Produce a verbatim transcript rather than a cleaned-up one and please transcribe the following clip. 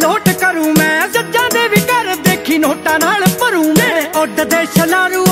ਲੋਟ ਕਰੂੰ ਮੈਂ, ਜੱਜਾਂ ਦੇ ਵੀ ਘਰ ਦੇਖੀ ਨੋਟਾਂ ਨਾਲ ਭਰੂ ਮੈਂ। ਉੱਡਦੇ ਛਲਾਰੂ